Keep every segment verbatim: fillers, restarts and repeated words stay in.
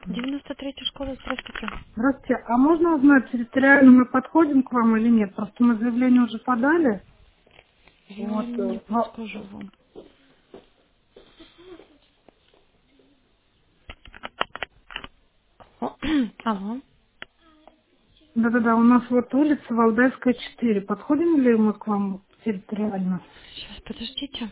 девяносто третья школа, здравствуйте. Здравствуйте. А можно узнать, территориально мы подходим к вам или нет? Просто мы заявление уже подали. Я Вот. не э, во- подскажу вам. О, алло. Да-да-да, у нас вот улица Валдайская, четыре. Подходим ли мы к вам территориально? Сейчас, подождите.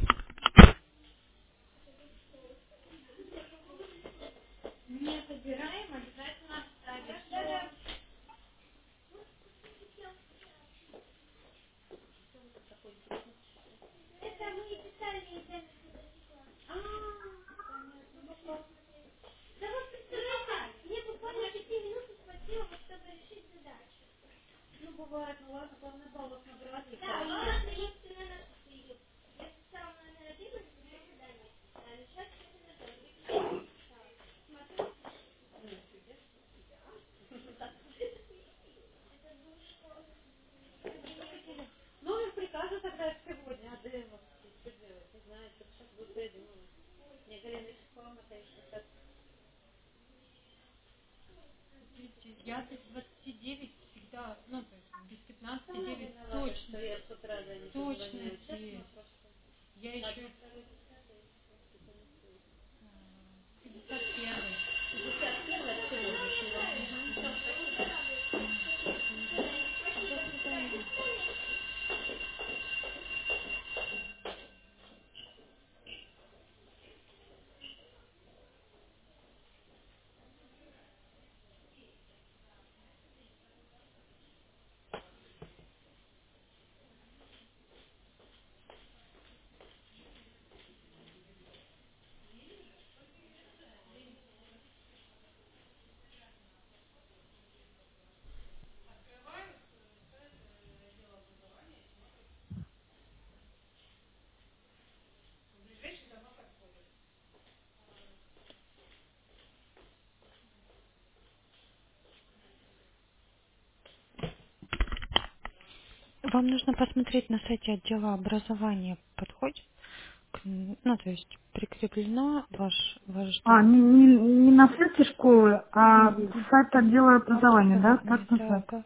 Вам нужно посмотреть на сайте отдела образования. Подходит? к- Ну, то есть прикреплено ваш, ваш А, дом. не, не, не на сайте школы, а Мгм. сайт отдела образования, да? Образование, Так да, называется? да.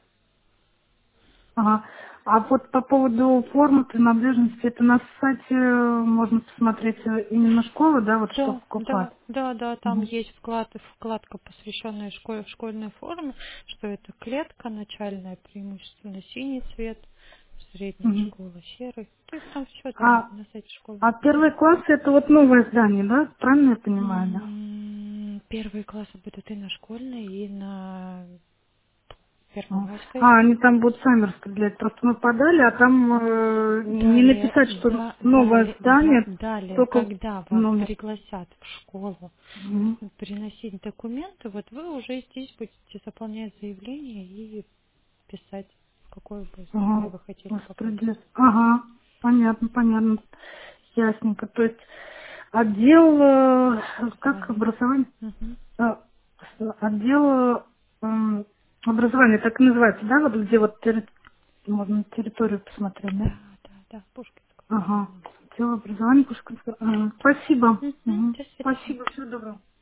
Ага. А вот по поводу формы принадлежности, это на сайте можно посмотреть э, именно школы, да, вот что Да, покупать? да, да, да, там Мгм. есть вклад, вкладка, посвященная школе, школьной форме, что это клетка начальная, преимущественно синий цвет, средняя Мгм. школа серый. То есть там все это на, А на сайте школы А написано. первый класс это вот новое здание, да? Правильно я понимаю, да? М, Первые классы будут и на школьной, и на А, Первомайской. а, они там будут сами распределять. Просто мы подали, а там э, не Далее, написать, что да, новое далее, да, здание, далее, только когда вас номер. пригласят в школу Мгм. приносить документы, вот вы уже здесь будете заполнять заявление и писать, в какое бы здание Ага. вы хотели попасть. Распределять. Ага. Понятно, понятно. Ясненько. То есть отдел, э, как Образование. образование? Мгм. Э, с- Отдел м, образования, так и называется, да? Вот где вот терри- можно территорию посмотреть, да? Да, да, да, Пушкинского. Ага. Дело образования Пушкинского. Ага. Спасибо. Мгм. Мгм. До свидания. Спасибо. Всего доброго.